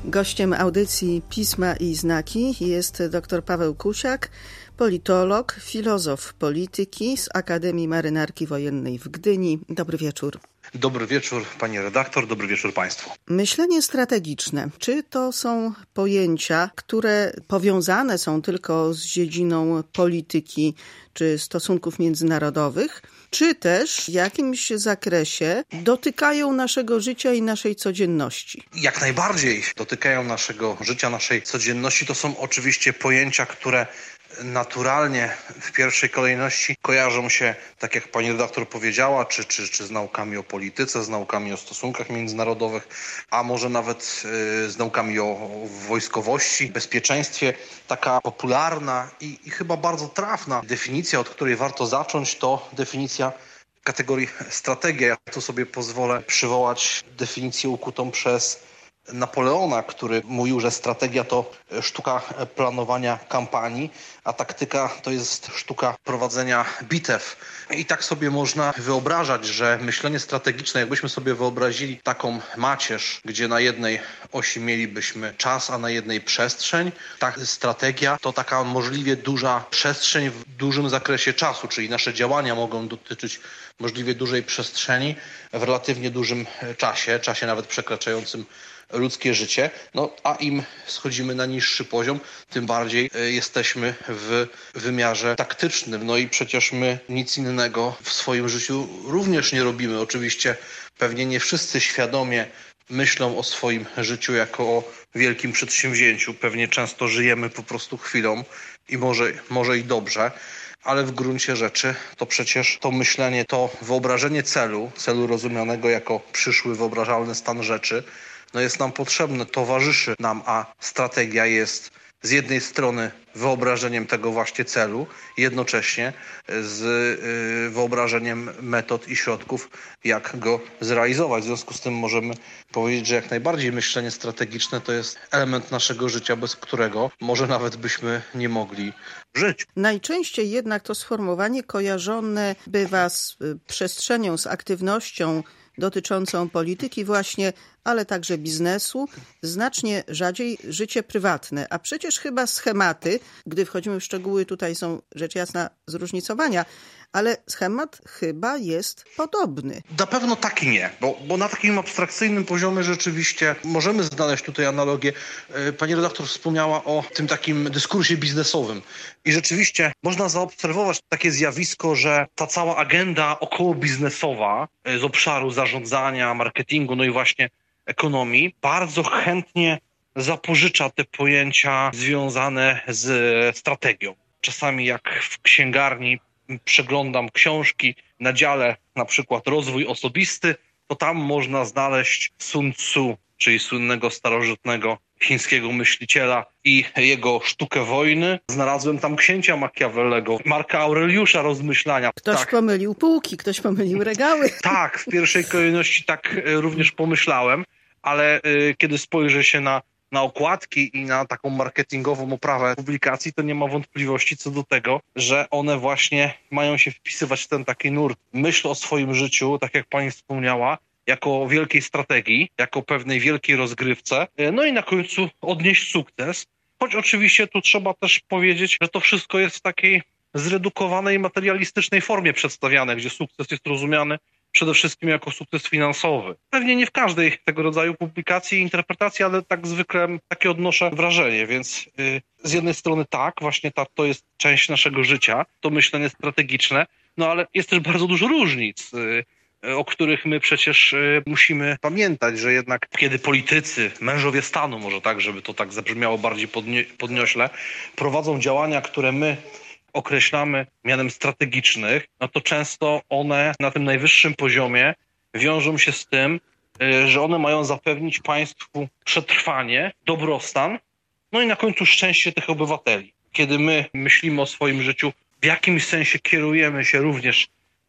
Gościem audycji Pisma i Znaki jest dr Paweł Kusiak, politolog, filozof polityki z Akademii Marynarki Wojennej w Gdyni. Dobry wieczór. Dobry wieczór, pani redaktor, dobry wieczór państwu. Myślenie strategiczne. Czy to są pojęcia, które powiązane są tylko z dziedziną polityki czy stosunków międzynarodowych, czy też w jakimś zakresie dotykają naszego życia i naszej codzienności? Jak najbardziej dotykają naszego życia, naszej codzienności. To są oczywiście pojęcia, które naturalnie w pierwszej kolejności kojarzą się, tak jak pani redaktor powiedziała, czy z naukami o polityce, z naukami o stosunkach międzynarodowych, a może nawet z naukami o wojskowości, bezpieczeństwie. Taka popularna i chyba bardzo trafna definicja, od której warto zacząć, to definicja kategorii strategia. Ja tu sobie pozwolę przywołać definicję ukutą przez Napoleona, który mówił, że strategia to sztuka planowania kampanii, a taktyka to jest sztuka prowadzenia bitew. I tak sobie można wyobrażać, że myślenie strategiczne, jakbyśmy sobie wyobrazili taką macierz, gdzie na jednej osi mielibyśmy czas, a na jednej przestrzeń, ta strategia to taka możliwie duża przestrzeń w dużym zakresie czasu, czyli nasze działania mogą dotyczyć możliwie dużej przestrzeni w relatywnie dużym czasie nawet przekraczającym ludzkie życie, a im schodzimy na niższy poziom, tym bardziej jesteśmy w wymiarze taktycznym. I przecież my nic innego w swoim życiu również nie robimy. Oczywiście pewnie nie wszyscy świadomie myślą o swoim życiu jako o wielkim przedsięwzięciu. Pewnie często żyjemy po prostu chwilą i może i dobrze. Ale w gruncie rzeczy to przecież to myślenie, to wyobrażenie celu rozumianego jako przyszły wyobrażalny stan rzeczy, jest nam potrzebne, towarzyszy nam, a strategia jest z jednej strony wyobrażeniem tego właśnie celu, jednocześnie z wyobrażeniem metod i środków, jak go zrealizować. W związku z tym możemy powiedzieć, że jak najbardziej myślenie strategiczne to jest element naszego życia, bez którego może nawet byśmy nie mogli żyć. Najczęściej jednak to sformułowanie kojarzone bywa z przestrzenią, z aktywnością dotyczącą polityki właśnie, ale także biznesu, znacznie rzadziej życie prywatne. A przecież chyba schematy, gdy wchodzimy w szczegóły, tutaj są rzecz jasna zróżnicowania, ale schemat chyba jest podobny. Na pewno tak i nie, bo na takim abstrakcyjnym poziomie rzeczywiście możemy znaleźć tutaj analogię. Pani redaktor wspomniała o tym takim dyskursie biznesowym i rzeczywiście można zaobserwować takie zjawisko, że ta cała agenda okołobiznesowa z obszaru zarządzania, marketingu, i właśnie ekonomii bardzo chętnie zapożycza te pojęcia związane z strategią. Czasami jak w księgarni przeglądam książki na dziale na przykład rozwój osobisty, to tam można znaleźć Sun Tzu, czyli słynnego starożytnego chińskiego myśliciela i jego sztukę wojny. Znalazłem tam księcia Machiavellego, Marka Aureliusza Rozmyślania. Ktoś pomylił półki, ktoś pomylił regały. Tak, w pierwszej kolejności tak również pomyślałem, ale kiedy spojrzę się na okładki i na taką marketingową oprawę publikacji, to nie ma wątpliwości co do tego, że one właśnie mają się wpisywać w ten taki nurt. Myśl o swoim życiu, tak jak pani wspomniała, jako wielkiej strategii, jako pewnej wielkiej rozgrywce, i na końcu odnieść sukces. Choć oczywiście tu trzeba też powiedzieć, że to wszystko jest w takiej zredukowanej, materialistycznej formie przedstawiane, gdzie sukces jest rozumiany przede wszystkim jako sukces finansowy. Pewnie nie w każdej tego rodzaju publikacji i interpretacji, ale tak zwykle takie odnoszę wrażenie, więc z jednej strony tak, właśnie to jest część naszego życia, to myślenie strategiczne, ale jest też bardzo dużo różnic, o których my przecież musimy pamiętać, że jednak kiedy politycy, mężowie stanu, może tak, żeby to tak zabrzmiało bardziej podniośle, prowadzą działania, które my określamy mianem strategicznych, to często one na tym najwyższym poziomie wiążą się z tym, że one mają zapewnić państwu przetrwanie, dobrostan, i na końcu szczęście tych obywateli. Kiedy my myślimy o swoim życiu, w jakimś sensie kierujemy się również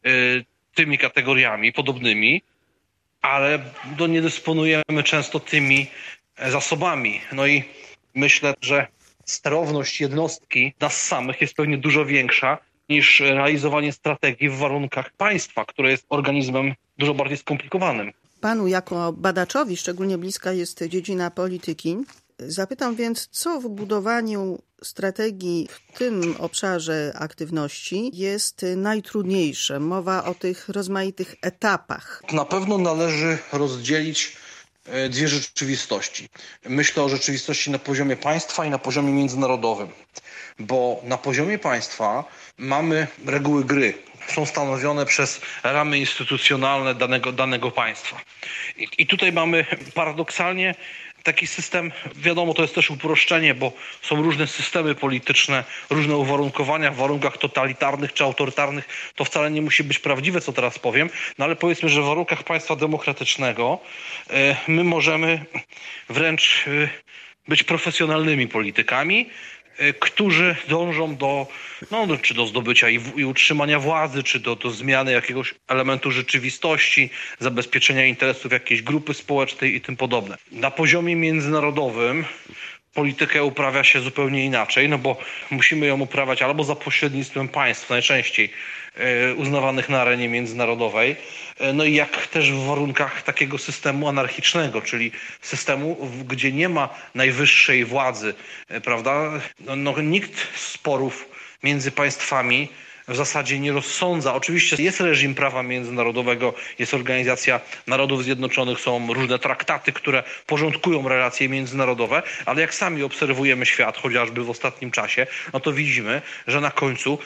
tymi kategoriami podobnymi, ale nie dysponujemy często tymi zasobami. I myślę, że sterowność jednostki nas samych jest pewnie dużo większa niż realizowanie strategii w warunkach państwa, które jest organizmem dużo bardziej skomplikowanym. Panu jako badaczowi szczególnie bliska jest dziedzina polityki. Zapytam więc, co w budowaniu strategii w tym obszarze aktywności jest najtrudniejsze? Mowa o tych rozmaitych etapach. Na pewno należy rozdzielić dwie rzeczywistości. Myślę o rzeczywistości na poziomie państwa i na poziomie międzynarodowym. Bo na poziomie państwa mamy reguły gry. Są stanowione przez ramy instytucjonalne danego państwa. I tutaj mamy paradoksalnie taki system, wiadomo, to jest też uproszczenie, bo są różne systemy polityczne, różne uwarunkowania w warunkach totalitarnych czy autorytarnych. To wcale nie musi być prawdziwe, co teraz powiem, no ale powiedzmy, że w warunkach państwa demokratycznego my możemy wręcz być profesjonalnymi politykami, którzy dążą czy do zdobycia i utrzymania władzy, czy do zmiany jakiegoś elementu rzeczywistości, zabezpieczenia interesów jakiejś grupy społecznej i tym podobne. Na poziomie międzynarodowym politykę uprawia się zupełnie inaczej, no bo musimy ją uprawiać albo za pośrednictwem państw, najczęściej uznawanych na arenie międzynarodowej, no i jak też w warunkach takiego systemu anarchicznego, czyli systemu, gdzie nie ma najwyższej władzy, prawda? No, nikt sporów między państwami w zasadzie nie rozsądza. Oczywiście jest reżim prawa międzynarodowego, jest Organizacja Narodów Zjednoczonych, są różne traktaty, które porządkują relacje międzynarodowe, ale jak sami obserwujemy świat, chociażby w ostatnim czasie, no to widzimy, że na końcu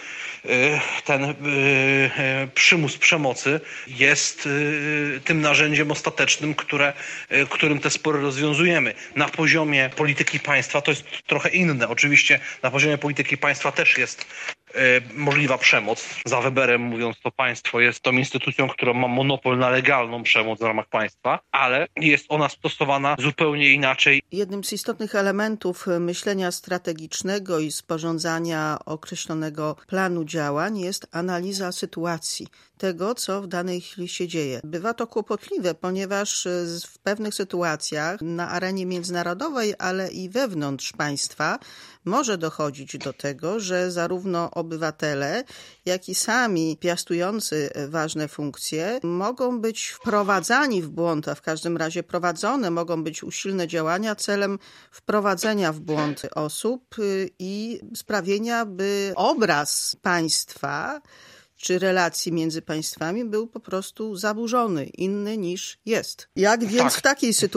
ten przymus przemocy jest tym narzędziem ostatecznym, którym te spory rozwiązujemy. Na poziomie polityki państwa to jest trochę inne. Oczywiście na poziomie polityki państwa też jest możliwa przemoc. Za Weberem mówiąc, to państwo jest tą instytucją, która ma monopol na legalną przemoc w ramach państwa, ale jest ona stosowana zupełnie inaczej. Jednym z istotnych elementów myślenia strategicznego i sporządzania określonego planu działań jest analiza sytuacji, tego, co w danej chwili się dzieje. Bywa to kłopotliwe, ponieważ w pewnych sytuacjach na arenie międzynarodowej, ale i wewnątrz państwa może dochodzić do tego, że zarówno obywatele, jak i sami piastujący ważne funkcje mogą być wprowadzani w błąd, a w każdym razie prowadzone mogą być usilne działania celem wprowadzenia w błąd osób i sprawienia, by obraz państwa czy relacji między państwami był po prostu zaburzony, inny niż jest. Jak więc w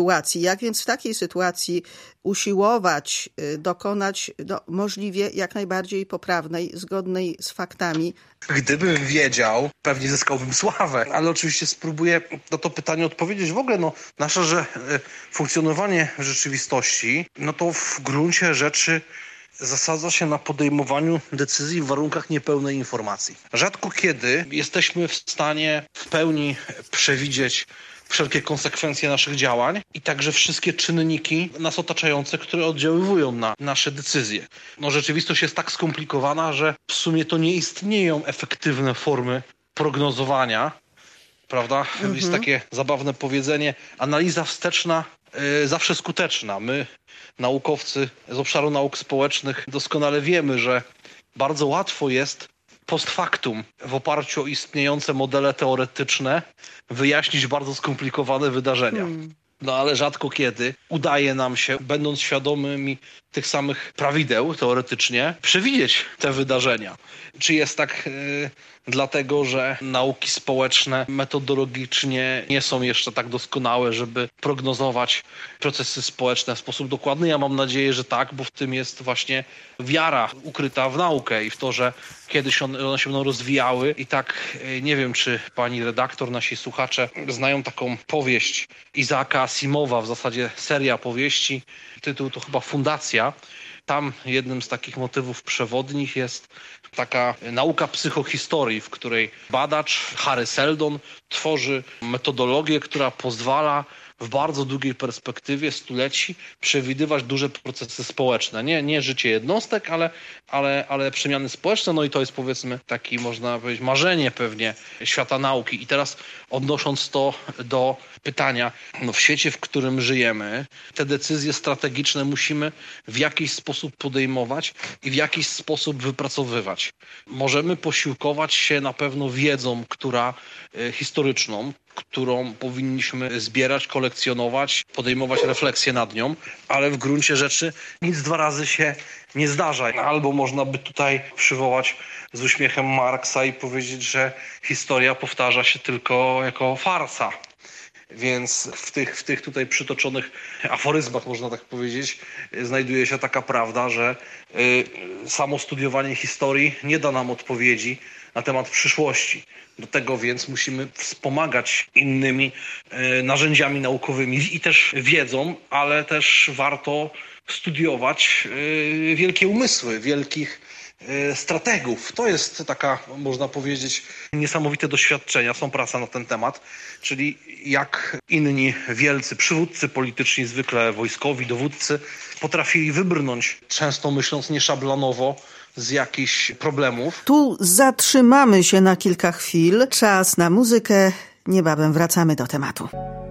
takiej sytuacji usiłować dokonać możliwie jak najbardziej poprawnej, zgodnej z faktami? Gdybym wiedział, pewnie zyskałbym sławę, ale oczywiście spróbuję na to pytanie odpowiedzieć. W ogóle nasze funkcjonowanie w rzeczywistości, to w gruncie rzeczy zasadza się na podejmowaniu decyzji w warunkach niepełnej informacji. Rzadko kiedy jesteśmy w stanie w pełni przewidzieć wszelkie konsekwencje naszych działań i także wszystkie czynniki nas otaczające, które oddziaływują na nasze decyzje. Rzeczywistość jest tak skomplikowana, że w sumie to nie istnieją efektywne formy prognozowania, prawda? Jest takie zabawne powiedzenie, analiza wsteczna zawsze skuteczna. My, naukowcy z obszaru nauk społecznych, doskonale wiemy, że bardzo łatwo jest post factum w oparciu o istniejące modele teoretyczne wyjaśnić bardzo skomplikowane wydarzenia. Ale rzadko kiedy udaje nam się, będąc świadomymi tych samych prawideł teoretycznie, przewidzieć te wydarzenia. Czy jest tak dlatego, że nauki społeczne metodologicznie nie są jeszcze tak doskonałe, żeby prognozować procesy społeczne w sposób dokładny? Ja mam nadzieję, że tak, bo w tym jest właśnie wiara ukryta w naukę i w to, że kiedyś one się będą rozwijały. I tak nie wiem, czy pani redaktor, nasi słuchacze znają taką powieść Isaaca Asimowa, w zasadzie seria powieści. Tytuł to chyba Fundacja. Tam jednym z takich motywów przewodnich jest taka nauka psychohistorii, w której badacz Harry Seldon tworzy metodologię, która pozwala w bardzo długiej perspektywie stuleci przewidywać duże procesy społeczne. Nie życie jednostek, ale przemiany społeczne. I to jest, powiedzmy, taki, można powiedzieć, marzenie pewnie świata nauki. I teraz odnosząc to do pytania, w świecie, w którym żyjemy, te decyzje strategiczne musimy w jakiś sposób podejmować i w jakiś sposób wypracowywać. Możemy posiłkować się na pewno wiedzą, historyczną, którą powinniśmy zbierać, kolekcjonować, podejmować refleksję nad nią, ale w gruncie rzeczy nic dwa razy się nie zdarza. Albo można by tutaj przywołać z uśmiechem Marksa i powiedzieć, że historia powtarza się tylko jako farsa. Więc w tych tutaj przytoczonych aforyzmach, można tak powiedzieć, znajduje się taka prawda, że samo studiowanie historii nie da nam odpowiedzi na temat przyszłości. Do tego więc musimy wspomagać innymi narzędziami naukowymi i też wiedzą, ale też warto studiować wielkie umysły, wielkich strategów. To jest taka, można powiedzieć, niesamowite doświadczenia. Są prace na ten temat, czyli jak inni wielcy przywódcy polityczni, zwykle wojskowi, dowódcy, potrafili wybrnąć, często myśląc nieszablonowo, z jakichś problemów. Tu zatrzymamy się na kilka chwil. Czas na muzykę. Niebawem wracamy do tematu.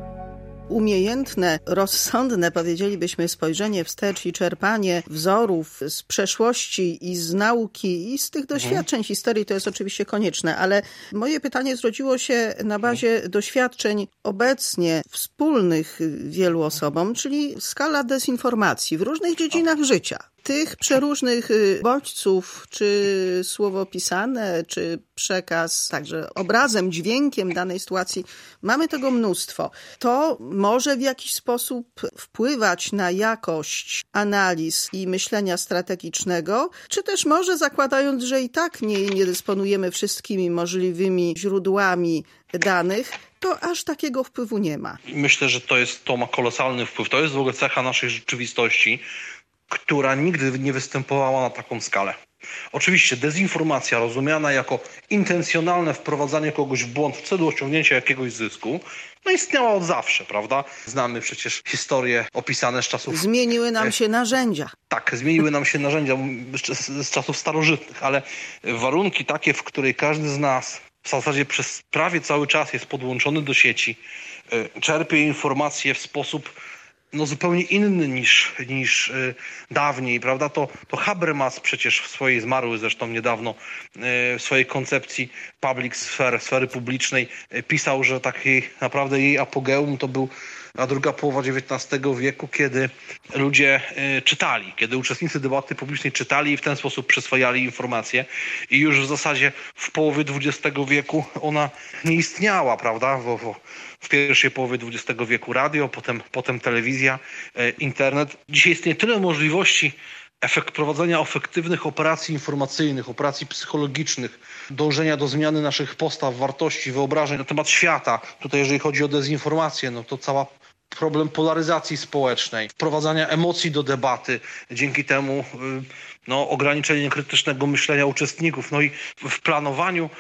Umiejętne, rozsądne, powiedzielibyśmy, spojrzenie wstecz i czerpanie wzorów z przeszłości i z nauki i z tych doświadczeń historii to jest oczywiście konieczne, ale moje pytanie zrodziło się na bazie doświadczeń obecnie wspólnych wielu osobom, czyli skala dezinformacji w różnych dziedzinach życia. Tych przeróżnych bodźców, czy słowo pisane, czy przekaz, także obrazem, dźwiękiem danej sytuacji, mamy tego mnóstwo. To może w jakiś sposób wpływać na jakość analiz i myślenia strategicznego, czy też może, zakładając, że i tak nie dysponujemy wszystkimi możliwymi źródłami danych, to aż takiego wpływu nie ma. Myślę, że to ma kolosalny wpływ. To jest w ogóle cecha naszej rzeczywistości, która nigdy nie występowała na taką skalę. Oczywiście dezinformacja rozumiana jako intencjonalne wprowadzanie kogoś w błąd w celu osiągnięcia jakiegoś zysku, istniała od zawsze, prawda? Znamy przecież historie opisane z czasów... Zmieniły nam się narzędzia. Tak, zmieniły nam się narzędzia z czasów starożytnych, ale warunki takie, w której każdy z nas w zasadzie przez prawie cały czas jest podłączony do sieci, czerpie informacje w sposób zupełnie inny niż dawniej, prawda? To Habermas przecież w swojej, zmarły zresztą niedawno, w swojej koncepcji public sphere, sfery publicznej, pisał, że takiej naprawdę jej apogeum to był druga połowa XIX wieku, kiedy ludzie czytali, kiedy uczestnicy debaty publicznej czytali i w ten sposób przyswajali informacje. I już w zasadzie w połowie XX wieku ona nie istniała, prawda? W pierwszej połowie XX wieku radio, potem telewizja, internet. Dzisiaj istnieje tyle możliwości prowadzenia efektywnych operacji informacyjnych, operacji psychologicznych, dążenia do zmiany naszych postaw, wartości, wyobrażeń na temat świata. Tutaj jeżeli chodzi o dezinformację, to cała problem polaryzacji społecznej, wprowadzania emocji do debaty, dzięki temu ograniczenie krytycznego myślenia uczestników, i w planowaniu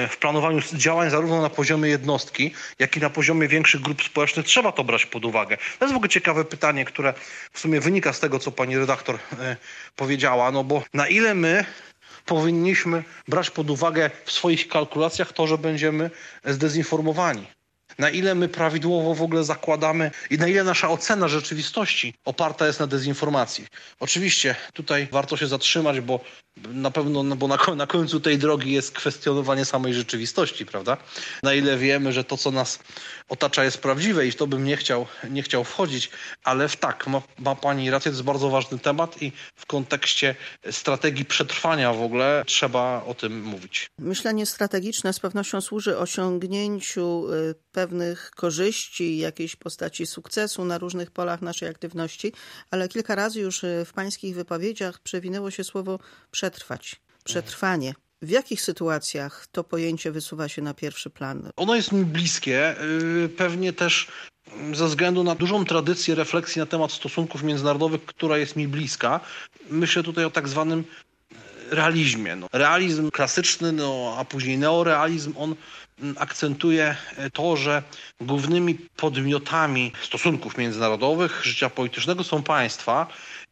działań zarówno na poziomie jednostki, jak i na poziomie większych grup społecznych trzeba to brać pod uwagę. To jest w ogóle ciekawe pytanie, które w sumie wynika z tego, co pani redaktor powiedziała, bo na ile my powinniśmy brać pod uwagę w swoich kalkulacjach to, że będziemy zdezinformowani. Na ile my prawidłowo w ogóle zakładamy i na ile nasza ocena rzeczywistości oparta jest na dezinformacji. Oczywiście tutaj warto się zatrzymać, bo na pewno, na końcu tej drogi jest kwestionowanie samej rzeczywistości, prawda? Na ile wiemy, że to, co nas otacza, jest prawdziwe i w to bym nie chciał wchodzić, ale ma pani rację, to jest bardzo ważny temat i w kontekście strategii przetrwania w ogóle trzeba o tym mówić. Myślenie strategiczne z pewnością służy osiągnięciu pewnych korzyści, jakiejś postaci sukcesu na różnych polach naszej aktywności, ale kilka razy już w pańskich wypowiedziach przewinęło się słowo przetrwać, przetrwanie. W jakich sytuacjach to pojęcie wysuwa się na pierwszy plan? Ono jest mi bliskie, pewnie też ze względu na dużą tradycję refleksji na temat stosunków międzynarodowych, która jest mi bliska. Myślę tutaj o tak zwanym realizmie. Realizm klasyczny, a później neorealizm, on akcentuje to, że głównymi podmiotami stosunków międzynarodowych, życia politycznego są państwa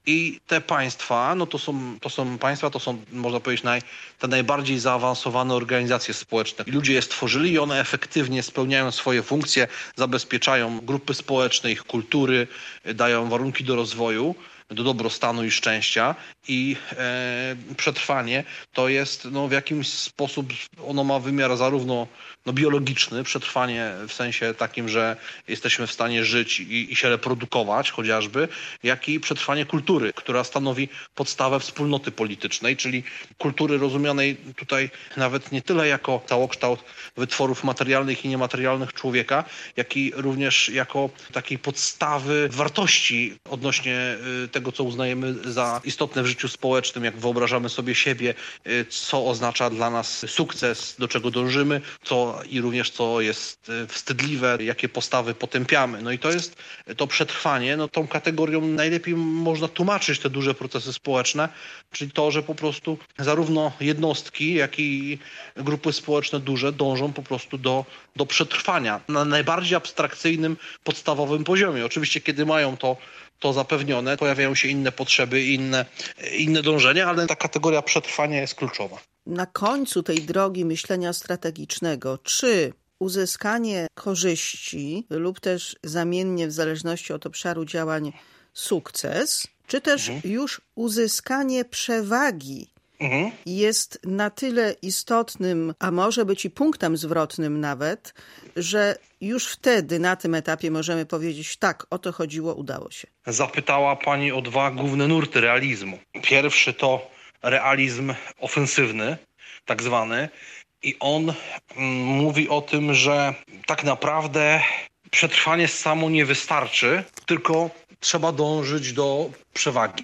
I te państwa, no to są państwa, to są, można powiedzieć, te najbardziej zaawansowane organizacje społeczne. Ludzie je stworzyli i one efektywnie spełniają swoje funkcje, zabezpieczają grupy społeczne, ich kultury, dają warunki do rozwoju, do dobrostanu i szczęścia i przetrwanie to jest w jakimś sposób, ono ma wymiar zarówno biologiczny, przetrwanie w sensie takim, że jesteśmy w stanie żyć i się reprodukować chociażby, jak i przetrwanie kultury, która stanowi podstawę wspólnoty politycznej, czyli kultury rozumianej tutaj nawet nie tyle jako całokształt wytworów materialnych i niematerialnych człowieka, jak i również jako takiej podstawy wartości odnośnie tego, co uznajemy za istotne w życiu społecznym, jak wyobrażamy sobie siebie, co oznacza dla nas sukces, do czego dążymy, i również co jest wstydliwe, jakie postawy potępiamy. No i to jest to przetrwanie, tą kategorią najlepiej można tłumaczyć te duże procesy społeczne, czyli to, że po prostu zarówno jednostki, jak i grupy społeczne duże dążą po prostu do przetrwania na najbardziej abstrakcyjnym, podstawowym poziomie. Oczywiście, kiedy mają to zapewnione, pojawiają się inne potrzeby i inne dążenia, ale ta kategoria przetrwania jest kluczowa. Na końcu tej drogi myślenia strategicznego, czy uzyskanie korzyści lub też zamiennie w zależności od obszaru działań sukces, czy też już uzyskanie przewagi jest na tyle istotnym, a może być i punktem zwrotnym nawet, że już wtedy na tym etapie możemy powiedzieć tak, o to chodziło, udało się. Zapytała Pani o dwa główne nurty realizmu. Pierwszy to realizm ofensywny, tak zwany, i on mówi o tym, że tak naprawdę przetrwanie samo nie wystarczy, tylko trzeba dążyć do przewagi.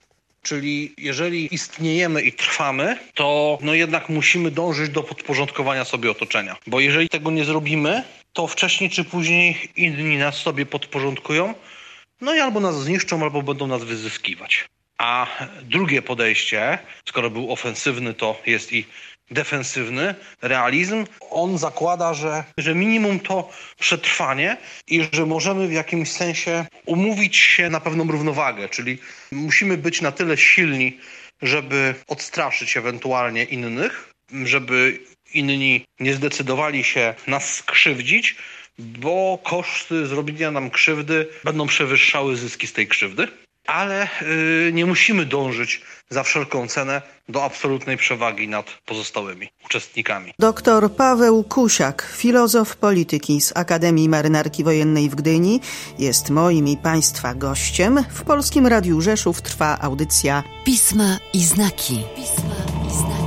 Czyli jeżeli istniejemy i trwamy, to jednak musimy dążyć do podporządkowania sobie otoczenia. Bo jeżeli tego nie zrobimy, to wcześniej czy później inni nas sobie podporządkują, i albo nas zniszczą, albo będą nas wyzyskiwać. A drugie podejście, skoro był ofensywny, to jest i defensywny realizm. On zakłada, że minimum to przetrwanie i że możemy w jakimś sensie umówić się na pewną równowagę, czyli musimy być na tyle silni, żeby odstraszyć ewentualnie innych, żeby inni nie zdecydowali się nas skrzywdzić, bo koszty zrobienia nam krzywdy będą przewyższały zyski z tej krzywdy. Ale nie musimy dążyć za wszelką cenę do absolutnej przewagi nad pozostałymi uczestnikami. Doktor Paweł Kusiak, filozof polityki z Akademii Marynarki Wojennej w Gdyni, jest moim i Państwa gościem. W Polskim Radiu Rzeszów trwa audycja Pisma i znaki. Pisma i znaki.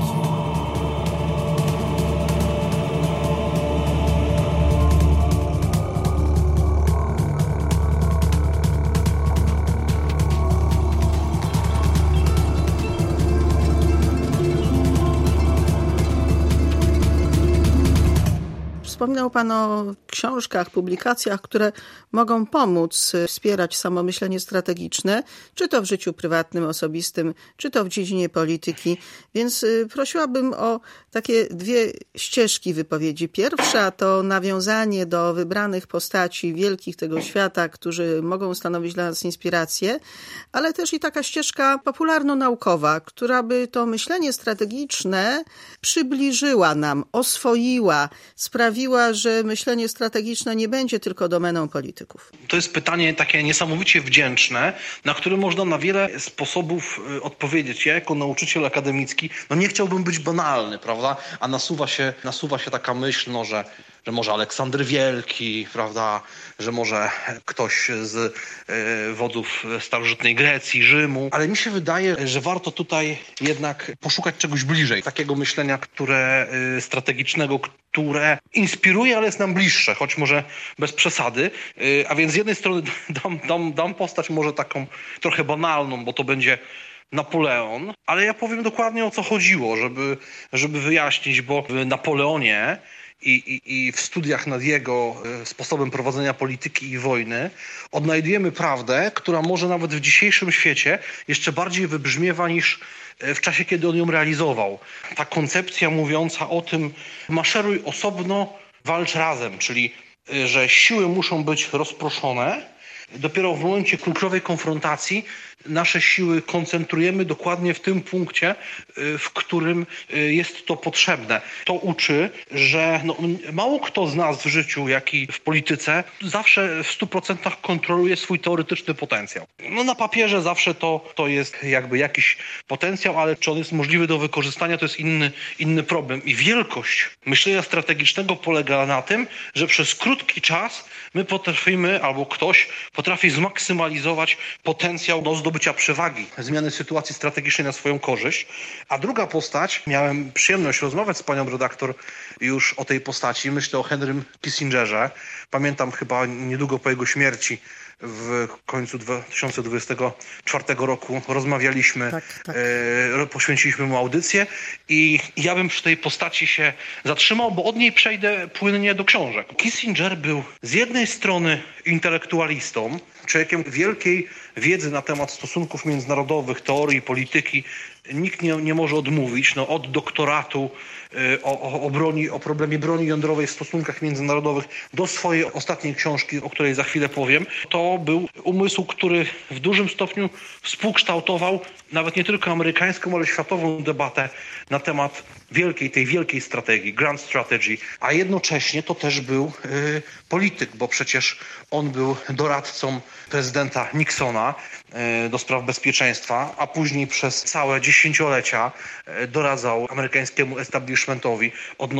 Wspominał Pan o książkach, publikacjach, które mogą pomóc wspierać samomyślenie strategiczne, czy to w życiu prywatnym, osobistym, czy to w dziedzinie polityki. Więc prosiłabym o takie dwie ścieżki wypowiedzi. Pierwsza to nawiązanie do wybranych postaci wielkich tego świata, którzy mogą stanowić dla nas inspirację, ale też i taka ścieżka popularno-naukowa, która by to myślenie strategiczne przybliżyła nam, oswoiła, sprawiła, że myślenie strategiczne nie będzie tylko domeną polityków. To jest pytanie takie niesamowicie wdzięczne, na które można na wiele sposobów odpowiedzieć. Ja jako nauczyciel akademicki, nie chciałbym być banalny, prawda? A nasuwa się taka myśl, że może Aleksander Wielki, prawda, że może ktoś z wodzów starożytnej Grecji, Rzymu. Ale mi się wydaje, że warto tutaj jednak poszukać czegoś bliżej. Takiego myślenia, strategicznego, które inspiruje, ale jest nam bliższe, choć może bez przesady. A więc z jednej strony dam postać może taką trochę banalną, bo to będzie Napoleon, ale ja powiem dokładnie, o co chodziło, żeby wyjaśnić, bo w Napoleonie i w studiach nad jego sposobem prowadzenia polityki i wojny odnajdujemy prawdę, która może nawet w dzisiejszym świecie jeszcze bardziej wybrzmiewa niż w czasie, kiedy on ją realizował. Ta koncepcja mówiąca o tym, maszeruj osobno, walcz razem, czyli że siły muszą być rozproszone dopiero w momencie kluczowej konfrontacji nasze siły koncentrujemy dokładnie w tym punkcie, w którym jest to potrzebne. To uczy, że mało kto z nas w życiu, jak i w polityce, zawsze w 100% kontroluje swój teoretyczny potencjał. Na papierze zawsze to jest jakby jakiś potencjał, ale czy on jest możliwy do wykorzystania, to jest inny problem. I wielkość myślenia strategicznego polega na tym, że przez krótki czas my potrafimy, albo ktoś potrafi zmaksymalizować potencjał do zdobycia przewagi, zmiany sytuacji strategicznej na swoją korzyść. A druga postać, miałem przyjemność rozmawiać z panią redaktor już o tej postaci, myślę o Henrym Kissingerze. Pamiętam chyba niedługo po jego śmierci w końcu 2024 roku rozmawialiśmy, tak. Poświęciliśmy mu audycję i ja bym przy tej postaci się zatrzymał, bo od niej przejdę płynnie do książek. Kissinger był z jednej strony intelektualistą, człowiekiem wielkiej wiedzy na temat stosunków międzynarodowych, teorii, polityki. Nikt nie może odmówić, od doktoratu o problemie broni jądrowej w stosunkach międzynarodowych do swojej ostatniej książki, o której za chwilę powiem. To był umysł, który w dużym stopniu współkształtował nawet nie tylko amerykańską, ale światową debatę na temat tej wielkiej strategii, grand strategy, a jednocześnie to też był polityk, bo przecież on był doradcą prezydenta Nixona do spraw bezpieczeństwa, a później przez całe dziesięciolecia doradzał amerykańskiemu establishmentowi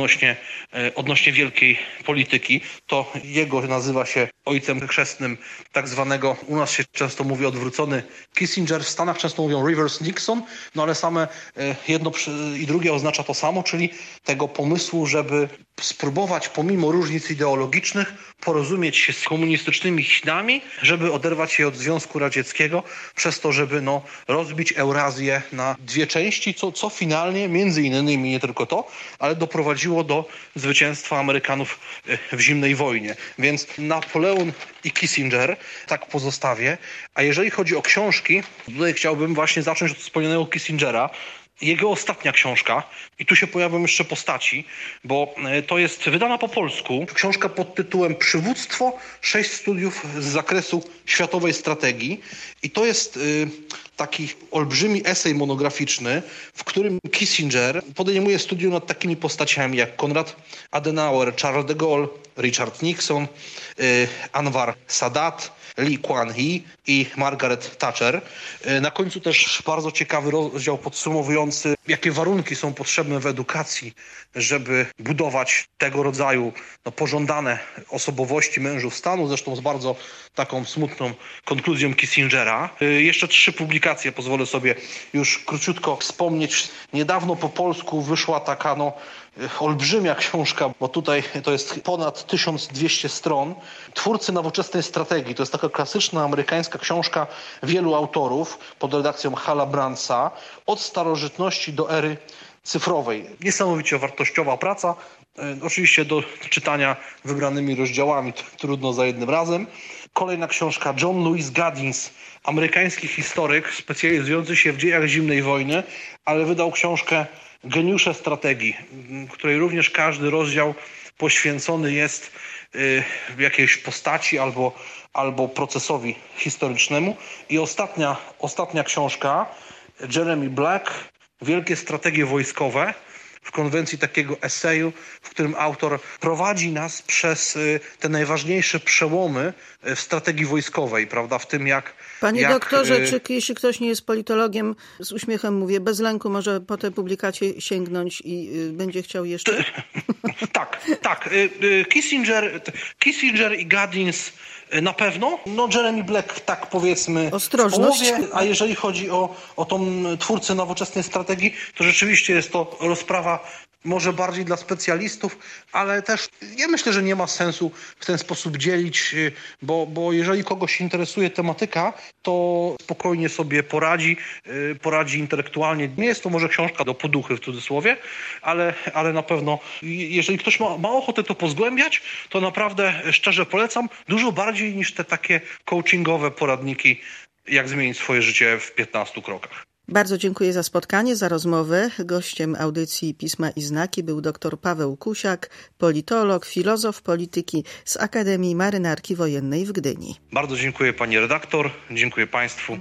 odnośnie wielkiej polityki. To jego nazywa się ojcem chrzestnym tak zwanego, u nas się często mówi odwrócony Kissinger, w Stanach często mówią reverse Nixon, ale same jedno i drugie oznacza to samo, czyli tego pomysłu, żeby spróbować pomimo różnic ideologicznych porozumieć się z komunistycznymi Chinami, żeby oderwać się od Związku Radzieckiego, przez to, żeby rozbić Eurazję na dwie części, co finalnie, między innymi, nie tylko to, ale doprowadziło do zwycięstwa Amerykanów w zimnej wojnie. Więc Napoleon i Kissinger, tak pozostawię. A jeżeli chodzi o książki, tutaj chciałbym właśnie zacząć od wspomnianego Kissingera. Jego ostatnia książka, i tu się pojawią jeszcze postaci, bo to jest wydana po polsku. Książka pod tytułem Przywództwo, 6 studiów z zakresu światowej strategii. I to jest taki olbrzymi esej monograficzny, w którym Kissinger podejmuje studium nad takimi postaciami jak Konrad Adenauer, Charles de Gaulle, Richard Nixon, Anwar Sadat, Lee Kuan-hee i Margaret Thatcher. Na końcu też bardzo ciekawy rozdział podsumowujący, jakie warunki są potrzebne w edukacji, żeby budować tego rodzaju pożądane osobowości mężów stanu, zresztą z bardzo taką smutną konkluzją Kissingera. Jeszcze 3 publikacje pozwolę sobie już króciutko wspomnieć. Niedawno po polsku wyszła taka olbrzymia książka, bo tutaj to jest ponad 1200 stron. Twórcy nowoczesnej strategii. To jest taka klasyczna amerykańska książka wielu autorów pod redakcją Hala Brandsa od starożytności do ery cyfrowej. Niesamowicie wartościowa praca. Oczywiście do czytania wybranymi rozdziałami, trudno za jednym razem. Kolejna książka John Lewis Gaddins, amerykański historyk specjalizujący się w dziejach zimnej wojny, ale wydał książkę Geniusze strategii, w której również każdy rozdział poświęcony jest jakiejś postaci albo procesowi historycznemu. I ostatnia książka Jeremy Black, Wielkie strategie wojskowe, w konwencji takiego eseju, w którym autor prowadzi nas przez te najważniejsze przełomy w strategii wojskowej, prawda, w tym Panie doktorze, jeśli ktoś nie jest politologiem, z uśmiechem mówię, bez lęku może po tę publikację sięgnąć i będzie chciał jeszcze? Tak. Kissinger i Gaddins na pewno. Jeremy Black, tak powiedzmy, ostrożność. W połowie, a jeżeli chodzi o tą twórcę nowoczesnej strategii, to rzeczywiście jest to rozprawa może bardziej dla specjalistów, ale też ja myślę, że nie ma sensu w ten sposób dzielić, bo jeżeli kogoś interesuje tematyka, to spokojnie sobie poradzi intelektualnie. Nie jest to może książka do poduchy w cudzysłowie, ale na pewno jeżeli ktoś ma ochotę to pozgłębiać, to naprawdę szczerze polecam, dużo bardziej niż te takie coachingowe poradniki, jak zmienić swoje życie w 15 krokach. Bardzo dziękuję za spotkanie, za rozmowę. Gościem audycji Pisma i Znaki był dr Paweł Kusiak, politolog, filozof polityki z Akademii Marynarki Wojennej w Gdyni. Bardzo dziękuję pani redaktor, dziękuję państwu.